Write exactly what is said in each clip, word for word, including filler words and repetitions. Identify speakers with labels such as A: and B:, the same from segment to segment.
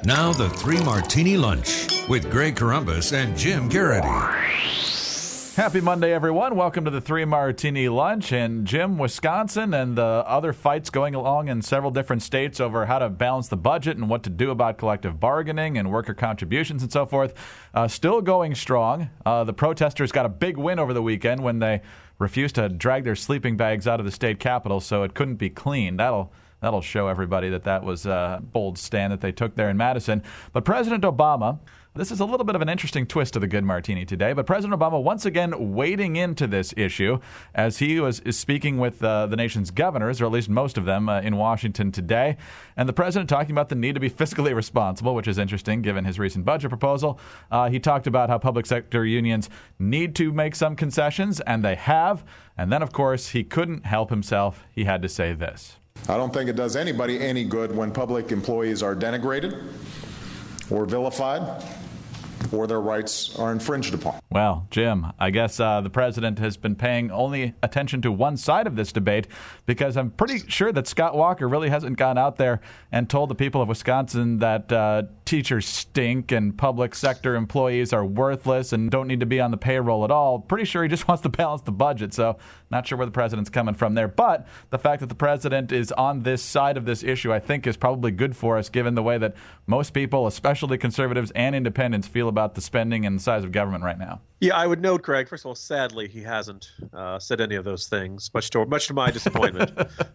A: Now the Three Martini Lunch with Greg Corombos and Jim Garrity.
B: Happy Monday, everyone. Welcome to the Three Martini Lunch. And Jim, Wisconsin and the other fights going along in several different states over how to balance the budget and what to do about collective bargaining and worker contributions and so forth, uh, still going strong. Uh, the protesters got a big win over the weekend when they refused to drag their sleeping bags out of the state capitol so it couldn't be cleaned. That'll That'll show everybody that that was a bold stand that they took there in Madison. But President Obama, this is a little bit of an interesting twist to the Good Martini today, but President Obama once again wading into this issue as he was is speaking with uh, the nation's governors, or at least most of them, uh, in Washington today. And the president talking about the need to be fiscally responsible, which is interesting given his recent budget proposal. Uh, he talked about how public sector unions need to make some concessions, and they have. And then, of course, he couldn't help himself. He had to say this.
C: I don't think it does anybody any good when public employees are denigrated or vilified or their rights are infringed upon.
B: Well, Jim, I guess uh, the president has been paying only attention to one side of this debate because I'm pretty sure that Scott Walker really hasn't gone out there and told the people of Wisconsin that uh, teachers stink and public sector employees are worthless and don't need to be on the payroll at all. Pretty sure he just wants to balance the budget, so not sure where the president's coming from there. But the fact that the president is on this side of this issue, I think, is probably good for us given the way that most people, especially conservatives and independents, feel about the spending and the size of government right now.
D: Yeah, I would note, Craig, first of all, sadly, he hasn't uh, said any of those things, much to much to my disappointment.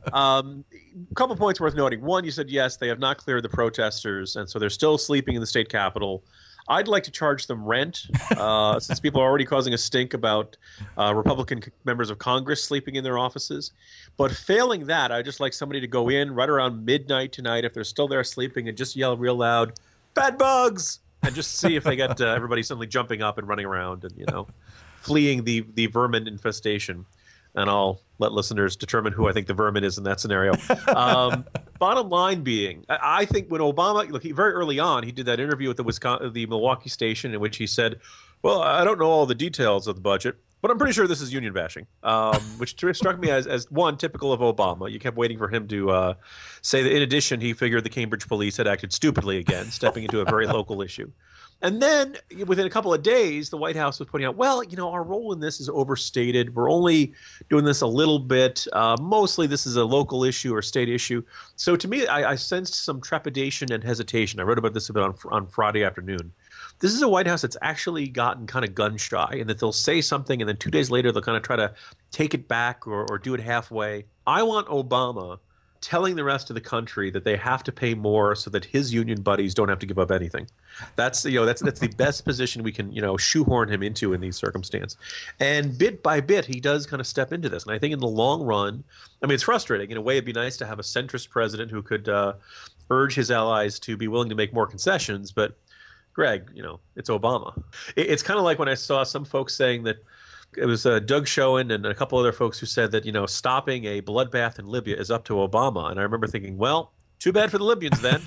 D: um, a couple points worth noting. One, you said, yes, they have not cleared the protesters, and so they're still sleeping in the state capitol. I'd like to charge them rent, uh, since people are already causing a stink about uh, Republican members of Congress sleeping in their offices. But failing that, I'd just like somebody to go in right around midnight tonight, if they're still there sleeping, and just yell real loud, "Bed bugs!" and just see if they get uh, everybody suddenly jumping up and running around and, you know, fleeing the, the vermin infestation. And I'll let listeners determine who I think the vermin is in that scenario. Um, bottom line being, I, I think when Obama, look, he, very early on, he did that interview with the Wisconsin, the Milwaukee station in which he said, well, I don't know all the details of the budget, but I'm pretty sure this is union bashing, um, which struck me as, as, one, typical of Obama. You kept waiting for him to uh, say that, in addition, he figured the Cambridge police had acted stupidly again, stepping into a very local issue. And then within a couple of days, the White House was putting out, well, you know, our role in this is overstated. We're only doing this a little bit. Uh, mostly this is a local issue or state issue. So to me, I, I sensed some trepidation and hesitation. I wrote about this a bit on, on Friday afternoon. This is a White House that's actually gotten kind of gun shy, and that they'll say something and then two days later they'll kind of try to take it back or, or do it halfway. I want Obama telling the rest of the country that they have to pay more so that his union buddies don't have to give up anything. That's, you know, that's that's the best position we can, you know, shoehorn him into in these circumstances. And bit by bit, he does kind of step into this. And I think in the long run, I mean, it's frustrating. In a way, it'd be nice to have a centrist president who could uh, urge his allies to be willing to make more concessions. But Greg, you know, it's Obama. It, it's kind of like when I saw some folks saying that it was uh, Doug Schoen and a couple other folks who said that, you know, stopping a bloodbath in Libya is up to Obama. And I remember thinking, well, too bad for the Libyans then.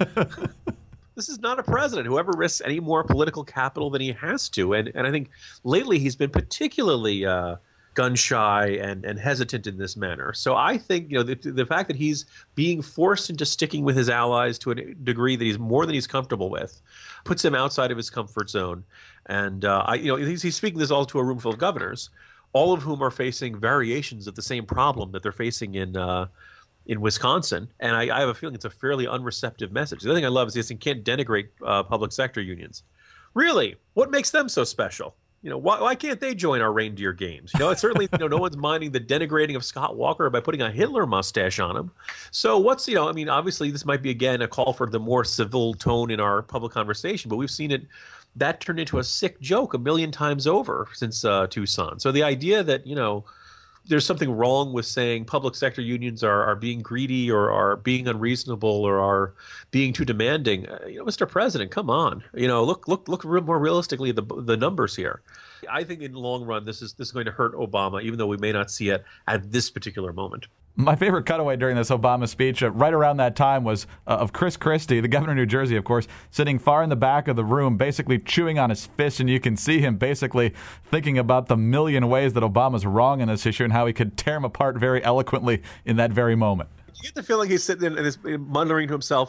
D: This is not a president who ever risks any more political capital than he has to. And and I think lately he's been particularly uh, gun shy and, and hesitant in this manner. So I think, you know, the, the fact that he's being forced into sticking with his allies to a degree that he's more than he's comfortable with puts him outside of his comfort zone. And, uh, I, you know, he's, he's speaking this all to a room full of governors, all of whom are facing variations of the same problem that they're facing in uh, in Wisconsin. And I, I have a feeling it's a fairly unreceptive message. The other thing I love is this: he can't denigrate uh, public sector unions. Really? What makes them so special? You know, why, why can't they join our reindeer games? You know, it's certainly, you know, no one's minding the denigrating of Scott Walker by putting a Hitler mustache on him. So what's, you know, I mean, obviously this might be, again, a call for the more civil tone in our public conversation, but we've seen it, that turned into a sick joke a million times over since uh, Tucson. So the idea that, you know, there's something wrong with saying public sector unions are, are being greedy or are being unreasonable or are being too demanding. Uh, you know, Mister President, come on. You know, look look look more realistically at the the numbers here. I think in the long run, this is this is going to hurt Obama, even though we may not see it at this particular moment.
B: My favorite cutaway during this Obama speech, uh, right around that time, was uh, of Chris Christie, the governor of New Jersey, of course, sitting far in the back of the room, basically chewing on his fist, and you can see him basically thinking about the million ways that Obama's wrong in this issue and how he could tear him apart very eloquently in that very moment.
D: You get the feeling he's sitting there and is muttering to himself,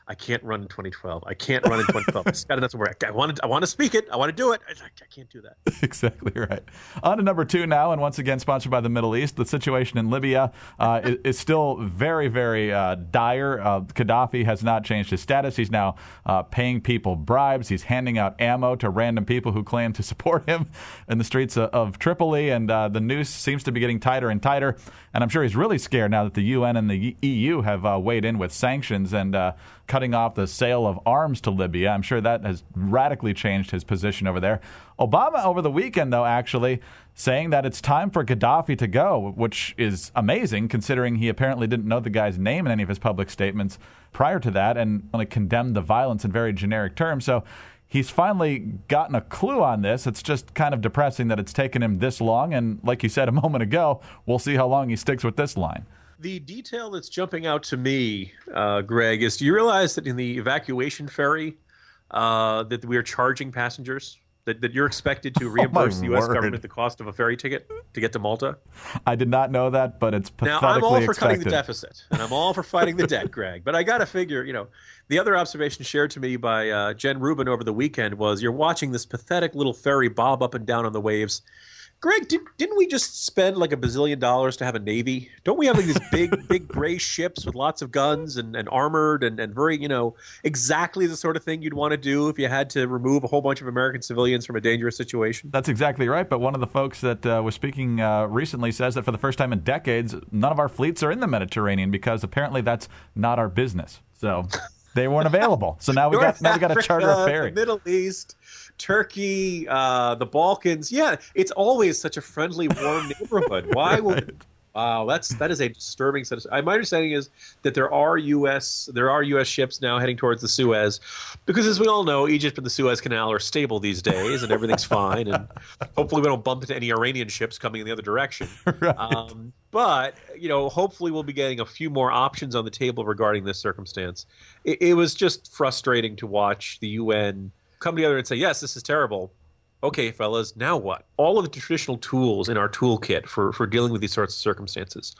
D: I can't run in twenty twelve. I can't run in twenty twelve. It's got enough to work. I want to, I want to speak it. I want to do it. I, I can't do that.
B: Exactly right. On to number two now, and once again sponsored by the Middle East. The situation in Libya uh, is, is still very, very uh, dire. Uh, Gaddafi has not changed his status. He's now uh, paying people bribes. He's handing out ammo to random people who claim to support him in the streets of, of Tripoli, and uh, the noose seems to be getting tighter and tighter. And I'm sure he's really scared now that the U N and the E U have uh, weighed in with sanctions and uh, cutting off the sale of arms to Libya. I'm sure that has radically changed his position over there. Obama over the weekend, though, actually saying that it's time for Gaddafi to go, which is amazing considering he apparently didn't know the guy's name in any of his public statements prior to that and only condemned the violence in very generic terms. So he's finally gotten a clue on this. It's just kind of depressing that it's taken him this long. And like you said a moment ago, we'll see how long he sticks with this line.
D: The detail that's jumping out to me, uh, Greg, is do you realize that in the evacuation ferry uh, that we are charging passengers, that, that you're expected to reimburse
B: oh
D: the U S
B: word.
D: government the cost of a ferry ticket to get to Malta?
B: I did not know that, but it's pathetically
D: Now, I'm all for
B: expected.
D: cutting the deficit, and I'm all for fighting the debt, Greg. But I got to figure, you know, the other observation shared to me by uh, Jen Rubin over the weekend was you're watching this pathetic little ferry bob up and down on the waves. Greg, did, didn't we just spend like a bazillion dollars to have a Navy? Don't we have like these big, big gray ships with lots of guns and, and armored and, and very, you know, exactly the sort of thing you'd want to do if you had to remove a whole bunch of American civilians from a dangerous situation?
B: That's exactly right. But one of the folks that uh, was speaking uh, recently says that for the first time in decades, none of our fleets are in the Mediterranean because apparently that's not our business. So they weren't available. So now we got now we got to charter a ferry.
D: The Middle East, Turkey, uh, the Balkans. Yeah, it's always such a friendly, warm neighborhood. Why would? Wow, that's that is a disturbing set. Of, my understanding is that there are U S there are U S ships now heading towards the Suez, because as we all know, Egypt and the Suez Canal are stable these days, and everything's fine. And hopefully, we don't bump into any Iranian ships coming in the other direction.
B: Right.
D: Um, but you know, hopefully, we'll be getting a few more options on the table regarding this circumstance. It, it was just frustrating to watch the U N come together and say, "Yes, this is terrible. Okay, fellas, now what?" All of the traditional tools in our toolkit for, for dealing with these sorts of circumstances,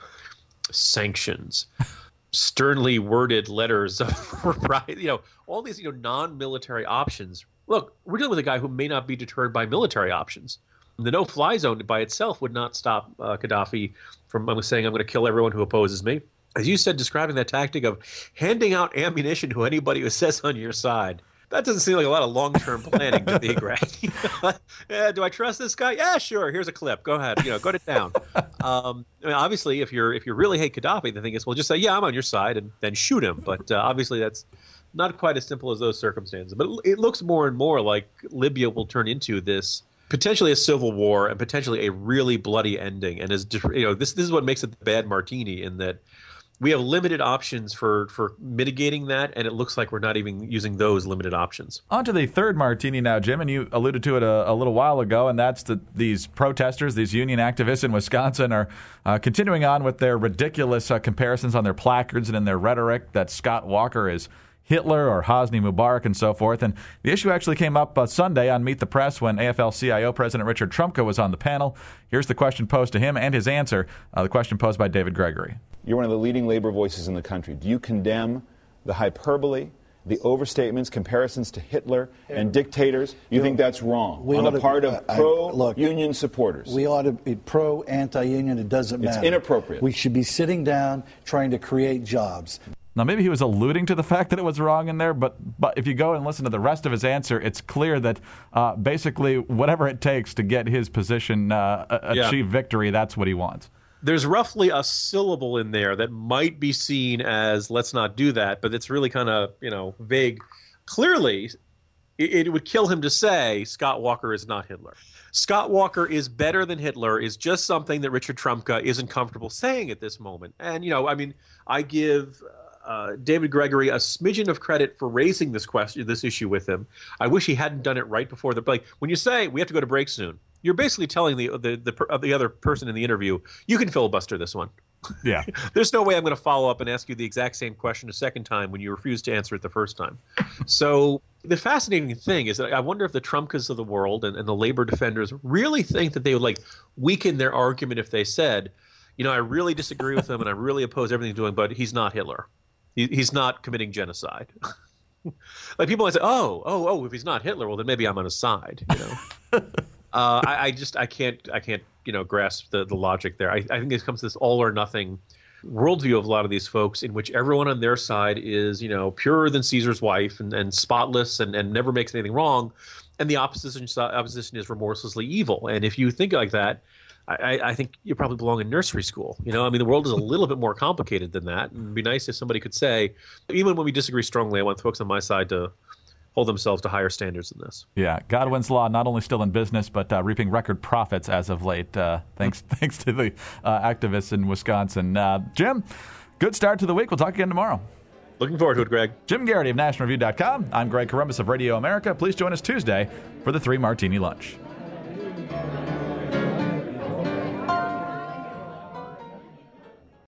D: sanctions, sternly worded letters of, you know, all these, you know, non-military options. Look, we're dealing with a guy who may not be deterred by military options. The no-fly zone by itself would not stop uh, Gaddafi from I'm saying I'm going to kill everyone who opposes me. As you said, describing that tactic of handing out ammunition to anybody who says on your side. That doesn't seem like a lot of long-term planning to me, Greg. Yeah, do I trust this guy? Yeah, sure. Here's a clip. Go ahead. You know, go to town. Um, I mean, obviously, if you're if you really hate Gaddafi, the thing is, well, just say, yeah, I'm on your side, and then shoot him. But uh, obviously, that's not quite as simple as those circumstances. But it looks more and more like Libya will turn into this potentially a civil war and potentially a really bloody ending. And as you know, this this is what makes it the bad martini, in that we have limited options for, for mitigating that, and it looks like we're not even using those limited options.
B: On to the third martini now, Jim, and you alluded to it a, a little while ago, and that's that these protesters, these union activists in Wisconsin are uh, continuing on with their ridiculous uh, comparisons on their placards and in their rhetoric that Scott Walker is Hitler or Hosni Mubarak and so forth. And the issue actually came up uh, Sunday on Meet the Press when A F L C I O President Richard Trumka was on the panel. Here's the question posed to him and his answer, uh, the question posed by David Gregory.
E: You're one of the leading labor voices in the country. Do you condemn the hyperbole, the overstatements, comparisons to Hitler and dictators? You, you think that's wrong on the part of pro-union supporters?
F: We ought to be pro, anti-union. It doesn't matter.
E: It's inappropriate.
F: We should be sitting down trying to create jobs.
B: Now, maybe he was alluding to the fact that it was wrong in there, but but if you go and listen to the rest of his answer, it's clear that uh, basically whatever it takes to get his position uh, achieve yeah. victory, that's what he wants.
D: There's roughly a syllable in there that might be seen as let's not do that, but it's really kind of, you know, vague. Clearly, it, it would kill him to say Scott Walker is not Hitler. Scott Walker is better than Hitler is just something that Richard Trumka isn't comfortable saying at this moment. And, you know, I mean, I give uh, David Gregory a smidgen of credit for raising this question, this issue with him. I wish he hadn't done it right before the break. When you say we have to go to break soon, you're basically telling the the the, the other person in the interview, you can filibuster this one.
B: Yeah.
D: There's no way I'm going to follow up and ask you the exact same question a second time when you refused to answer it the first time. So the fascinating thing is that I wonder if the Trumkas of the world and, and the labor defenders really think that they would like weaken their argument if they said, you know, I really disagree with him and I really oppose everything he's doing, but he's not Hitler. he, he's not committing genocide. Like people might say, oh, oh, oh, if he's not Hitler, well, then maybe I'm on his side. You know, uh, I, I just I can't I can't you know grasp the, the logic there. I, I think it comes to this all or nothing worldview of a lot of these folks, in which everyone on their side is you know purer than Caesar's wife and, and spotless and, and never makes anything wrong, and the opposition opposition is remorselessly evil. And if you think like that, I, I think you probably belong in nursery school. You know, I mean, the world is a little bit more complicated than that. And it'd be nice if somebody could say, even when we disagree strongly, I want folks on my side to hold themselves to higher standards than this.
B: Yeah, Godwin's Law not only still in business, but uh, reaping record profits as of late, uh, thanks thanks to the uh, activists in Wisconsin. Uh, Jim, good start to the week. We'll talk again tomorrow.
D: Looking forward to it, Greg.
B: Jim Garrity of National Review dot com. I'm Greg Corombos of Radio America. Please join us Tuesday for the Three Martini Lunch.